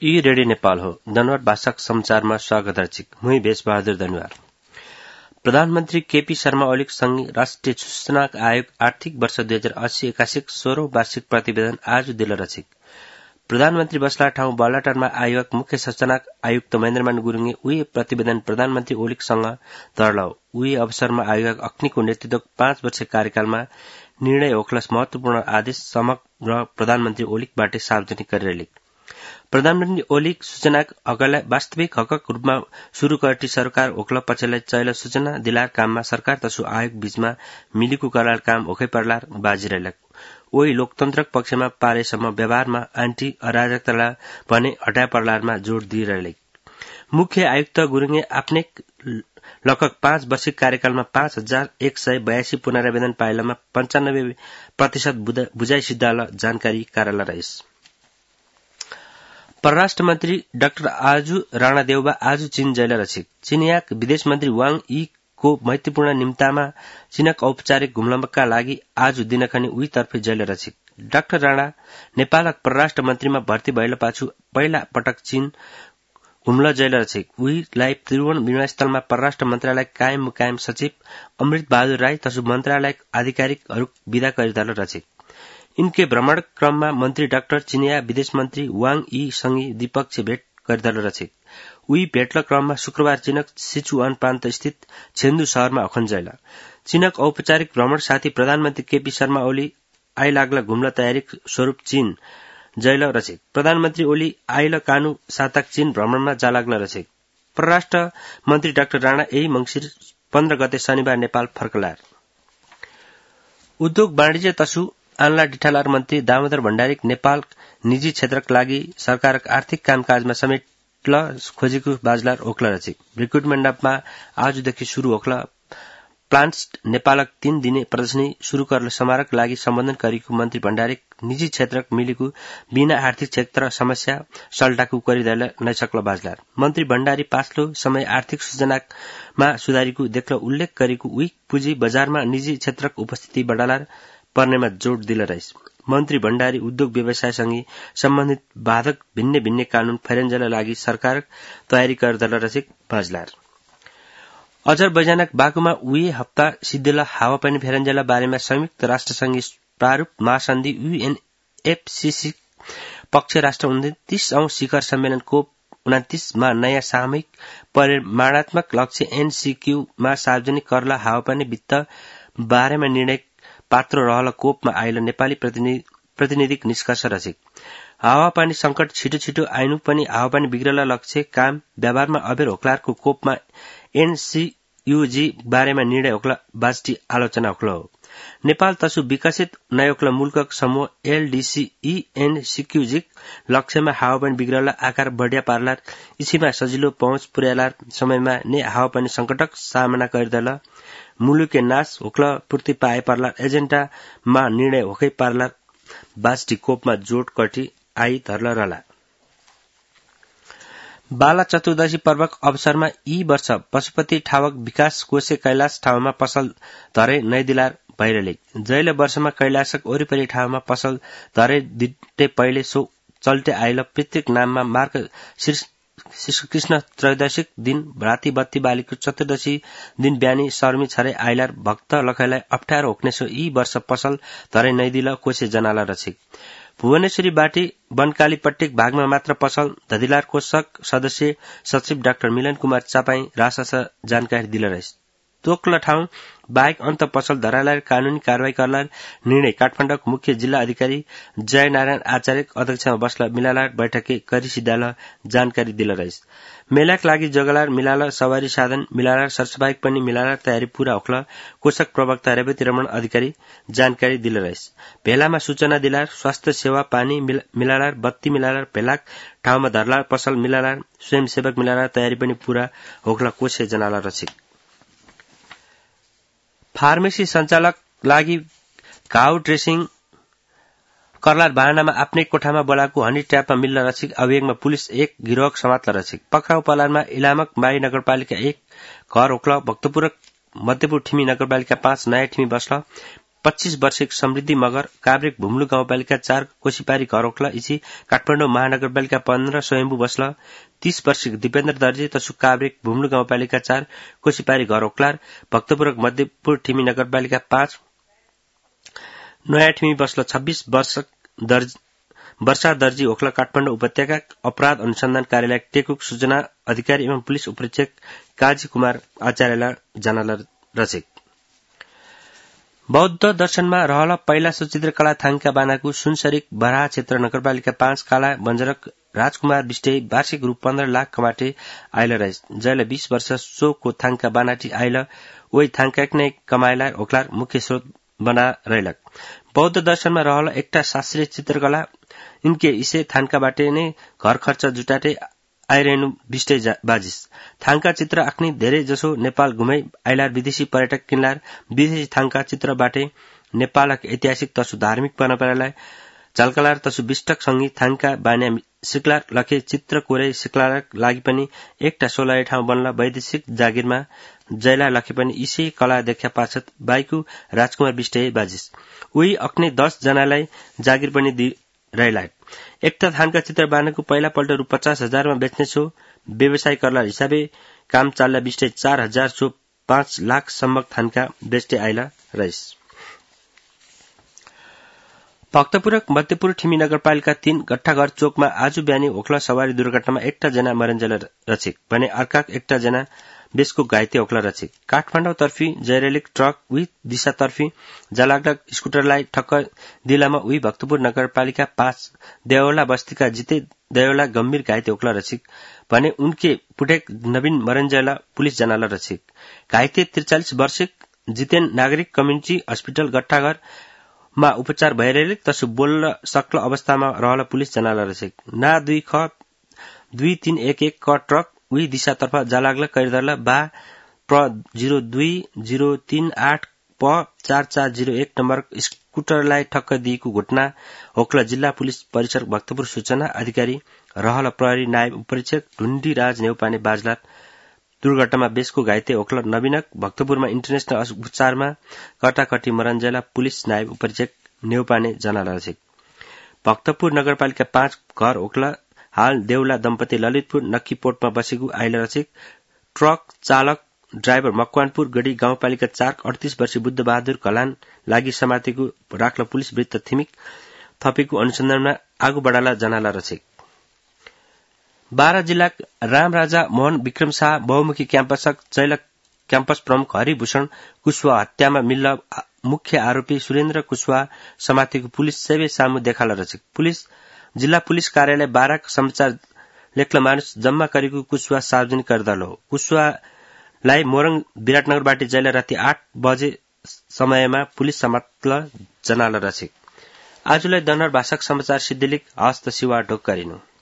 यी रेडियो नेपाल हो। दनवार भाषाक समाचारमा स्वागत है। मुई बेसबहादुर दनवार। प्रधानमन्त्री केपी शर्मा ओलीक सँगै राष्ट्रिय सूचना आयोग आर्थिक वर्ष 2080-81 16औं वार्षिक प्रतिवेदन आज दिल रचिक। प्रधानमन्त्री बस्ला ठाउँ बालाटारमा आयोग मुख्य सूचना आयुक्त महेन्द्रमान गुरुङे उही प्रतिवेदन प्रधानमन्त्री ओलीसँग धरलाउ। उही अवसरमा आयोग अग्निको नेतृत्व 5 वर्ष कार्यकालमा निर्णय होक्लस महत्वपूर्ण आदेश समग्र प्रधानमन्त्री ओलीकबाट सार्वजनिक गरिरहे। प्रधानमन्त्री ओलीक सूचना हकलाई वास्तविक हकक रूपमा शुरू गर्टी सरकार ओक्ल पछिल्लाई चैल सूचना दिलार काममा सरकार तसु आयोग बीचमा मिलीको करार काम ओखै पर्लार बाजिरहेलक। ओही लोकतन्त्रक पक्षमा पारेसम्म व्यवहारमा आन्टी अराजकतालाई भने हटाए पर्लारमा जोड़ दिइरहेले। मुख्य आयुक्त गुरुङे आफ्नै लगभग 5 वर्षिक कार्यकालमा 5182 पुनरावेदन पाइलामा 95% बुझाइ सिद्धाल जानकारी कार्यालय रहेछ। परराष्ट्र मन्त्री डाक्टर आजु राणा देउबा आज चीन जैल रचिक। चीनियाक विदेश मन्त्री वाङ यी को महत्वपूर्ण निम्तामा चीनक औपचारिक घुम्लम्बका लागि आज दिनखनि उही तर्फे जैल रचिक। डाक्टर राणा नेपालक परराष्ट्र मन्त्रीमा भर्ती भएल पाछु पहिला पटक चीन घुम्ल जैल रचिक। उहीलाई त्रिभुवन विमानस्थलमा परराष्ट्र मन्त्रालय कायम मुकायम सचिव अमृत बहादुर राई तसु मन्त्रालय आधिकारिकहरू विदा गरिदल रचिक। इनके भ्रमण क्रममा मन्त्री डाक्टर चिनिया विदेश मन्त्री वाङ यी सँगै द्विपक्षीय भेट गरिदल रचिक। उही भेट्ल क्रममा शुक्रबार चीनक सिचुआन प्रान्त स्थित छेन्दु शहरमा अखन जैल। चीनक औपचारिक भ्रमण साथी प्रधानमन्त्री केपी शर्मा ओली आइलाग्ला घुम्ल तयारी स्वरूप चीन जैल रचिक। प्रधानमन्त्री ओली आइल कानु साताक चीन भ्रमणमा जालाग्न रचिक। परराष्ट्र मन्त्री डाक्टर राणा यही मंसिर 15 गते शनिबार नेपाल फर्कलार। उद्योग वाणिज्य तसु आन्ला डिठालार मन्त्री दामोदर भण्डारी नेपाल निजी क्षेत्रक लागि सरकारक आर्थिक कामकाजमा समेट्ल खोजेको बाजलार ओक्ला रचिक। रिक्रुट मण्डपमा आजदेखि शुरू ओक्ला प्लान्ट्स नेपालक 3 दिने प्रदर्शनी शुरू गर्न समारोहका लागि सम्बोधन गरेको मन्त्री भण्डारी निजी क्षेत्रक मिलेको बिना आर्थिक क्षेत्र समस्या सल्टाको गरिदैल नैसक्ल बाजलार। मन्त्री भण्डारी पाछलो समय आर्थिक सूचनामा सुधारीको देख्न उल्लेख गरेको उही पुँजी बजारमा निजी क्षेत्रक उपस्थिति बढालार पर्नेमा जोड़ दिल रहेछ। मन्त्री भण्डारी उद्योग व्यवसायसँगै सम्बन्धित बाधक भिन्ने कानून फैरन्जल लागि सरकार तयारी गर्दल रचिक बाजलार। अजरबैजानक बाकुमा उही हप्ता सिद्धिल हावापानी फेरन्जल बारेमा संयुक्त राष्ट्रसंघ प्रारूप महासन्धि UNFCCC पक्ष राष्ट्र 29औं शिखर सम्मेलन कोप 29 मा नयाँ सामूहिक परिमाणात्मक लक्ष्य NCQ मा सार्वजनिक करला हावापानी वित्त बारेमा निर्णय पात्र रहल कोपमा आइल नेपाली प्रतिनिधिक निष्कर्ष रचिक। हावापानी संकट छिटो आइनु पनि हावापानी बिग्रल लक्ष्य काम व्यवहारमा अबेर होक्लारको कोपमा NCUG बारेमा निर्णय होक्ला बास्टी आलोचना होक्ल हो। नेपाल तसु विकसित नयोक्ल मुल्कक समूह LDC NCQG लक्ष्यमा हावापानी बिग्रल आकार बढिया पार्लार इसीमा सजिलो पहुँच पुर्यालार समयमा ने हावापानी संकटक सामना गरिदल मुलुके नाश होक्ल पूर्ति पाए पार्लार एजेन्डामा निर्णय होकै पार्लार बास्टी कोपमा जोड कटी आई धर्ल रहला। बाला चतुर्दशी पर्वक अवसरमा यी वर्ष पशुपति ठावक विकास कोषे कैलाश ठाउँमा पसल धरे नैदिलार भइरहे। जैल वर्षमा कैलाशक वरिपरि ठाउँमा पसल धरे दिटे पहिले सो चल्टे आइल प्रत्येक नाममा मार्ग कृष्ण त्रयोदशीक दिन राति बत्ती बालीको चतुर्दशी दिन बिहानी शर्मी छरे आइलार भक्त लखैलाई अप्ठ्यारो होक्नेसो यी वर्ष पसल धरे नैदिल कोसे जनाला रचिक। भुवनेश्वरी बाटी बनकाली पट्टिक भागमा मात्र पसल धदिलार कोषक सदस्य सचिव डाक्टर मिलन कुमार चापाई रासस जानकारी दिल रहेछ। तोक्ल ठाउँ बाहेक अन्त पसल धरालार कानूनी कारवाही गर्लार निर्णय काठमाडौँक मुख्य जिल्ला अधिकारी जय नारायण आचार्य अध्यक्षमा बस्ला मिलालार बैठके करी सिद्धाल जानकारी दिल रहेछ। मेलाक लागि जगलार मिलाल सवारी साधन मिलालार सरसफाई पनि मिलालार तयारी पूरा होक्ल कोषक प्रवक्ता रेवती रमण अधिकारी जानकारी दिल रहेछ। भेलामा सूचना दिलार स्वास्थ्य सेवा पानी मिलालार बत्ती मिलालार भेलाक ठाउँमा धरलार पसल मिलालार स्वयंसेवक मिलालार तयारी पनि पूरा होक्ल कोषे जनाला रचिक। फार्मेसी सञ्चालक लागि घाउ ड्रेसिङ करलार बहानामा आफ्नै कोठामा बोलाएको हनी ट्र्यापमा मिल्न रचिक अभियोगमा पुलिस एक गिरोह समात्न रचिक। पक्राउ पलारमा इलामक माई नगरपालिका 1 घर होक्ल भक्तपुर मध्यपुर ठिमी नगरपालिका 5 नयाँ ठिमी बस्ल 25 वर्षिक समृद्धि मगर काभ्रेक भुम्लु गाउँपालिका 4 कोशीपारी घर ओख्ला इसी काठमाडौँ महानगरपालिका 15 स्वयम्भू बस्ल 30 वर्षिक दिपेन्द्र दर्जी तसु काभ्रेक भुम्लु गाउँपालिका 4 कोशीपारी घर ओख्लार भक्तपुर मध्यपुर ठिमी नगरपालिका 5 नयाँ ठिमी बस्ल 26 वर्षा दर्जी ओख्ला काठमाडौँ उपत्यका अपराध अनुसन्धान कार्यालय टेकुक सूचना अधिकारी एवं पुलिस उपरीक्षक काजी कुमार आचार्यलाई जनाला रचेक बौद्ध दर्शनमा रहल पहिला सुचित्रकला थाङका बानाको सुनसरिक बराहा क्षेत्र नगरपालिका 5 काला बञ्जरक राजकुमार विष्टे वार्षिक रु 15 लाख कमाटे आइल रहेछ जयले 20 वर्ष सोको थाङका बानाटी आइल ओइ थाङका नै कमाइला ओक्लार मुख्य स्रोत बना रहेलक बौद्ध दर्शनमा रहल एकटा शास्त्रीय चित्रकला इनके इसे थानका बाटे नै घर खर्च जुटाटे आइरहनु विष्टे बाजिस थाङका चित्र आफ्नै धेरै जसो नेपाल घुमै आइलार विदेशी पर्यटक किनलार विदेशी थाङका चित्र बाटे नेपालक ऐतिहासिक तसु धार्मिक परम्परालाई झल्कलार तसु विष्टक संगी थाङका बान्या सिक्लार लखे चित्र कोरे सिक्लार लागि पनि एकटा 16 ठाउँ बन्ला वैदेशिक जागिरमा जयला लखे पनि इसे कला देखा पाछत बाइकु राजकुमार विष्टे बाजिस उही अक्ने 10 जनालाई जागिर पनि रहेला एकटा थानका चित्र बानेको पहिला पल्ट रु 50,000 मा बेच्ने छो व्यवसाय करला हिसाबे काम चाल्ला बिस्टे 4,000 छो 5 लाख सम्मक थानका बेच्टे आइला रहेछ भक्तपुरक मध्यपुर ठिमी नगरपालिका 3 गट्ठाघर चोकमा आज बिहानी ओखला सवारी दुर्घटनामा एकटा जना मरन्जेल रचिक भने अर्का एकटा जना बेसको घाइते ओखला रचिक काठमाडौँ तर्फी जयरेलिक ट्रक उही दिशातर्फी जलाग्डक स्कुटरलाई ठक्क दिलामा उही भक्तपुर नगरपालिका 5 देवला बस्तीका जिते देवला गम्भीर घाइते ओखला रचिक भने उनके पुटेक नवीन मरन्जेला पुलिस जनाला रचिक घाइते 43 वर्षिक जितेन नागरिक कम्युनिटी अस्पताल गट्ठाघर मा उपचार भइरहेको तसु बोल्न सक्ल अवस्थामा रहल पुलिस जनाला रचिक ना 2311 क ट्रक उही दिशातर्फ जालाग्ला कैरदरला बा प्र 02038 प 4401 नम्बर स्कुटरलाई ठक्क दिएको घटना ओक्ला जिल्ला पुलिस परिसर भक्तपुर सूचना अधिकारी रहल प्रहरी नायब उपरीक्षक ढुण्डी राज नेउपाने बाजला दुर्घटनामा बेसको घाइते ओक्ला नवीनक भक्तपुरमा इन्टरनेशनल उपचारमा कटाकटी मरन्जेला पुलिस नायब उपरीक्षक नेउपाने जनाला रचिक भक्तपुर नगरपालिका 5 घर ओक्ला हाल देउला दम्पति ललितपुर नक्कीपोर्टमा बसेको आइला रचिक ट्रक चालक ड्राइभर मकवानपुर गढी गाउँपालिका 4 38 वर्षीय बुद्ध बहादुर कलान लागि समातेको राख्ला पुलिस वृत्त थिमिक थपेको अनुसन्धानमा आगु बढाला जनाला रचिक 12 जिल्ला रामराजा मोहन विक्रम शाह बहुमुखी क्याम्पसक जैलक क्याम्पस प्रमुख हरिभूषण कुशवाहा हत्यामा मिल्ल मुख्य आरोपी सुरेन्द्र कुशवाहा समातेको पुलिस सेवे सामु देखाला रचिक पुलिस जिल्ला पुलिस कार्यालय 12 समाचार लेख्न मानुस जम्मा गरेको कुशवाहा सार्वजनिक गर्दल हो कुशवाहालाई मोरङ विराटनगरबाट जैला राति 8 बजे समयमा पुलिस समात्ल जनाला रचिक आजलाई दनर भाषक समाचार सिद्धिलिक हस्त सिवा ढोक गरिनु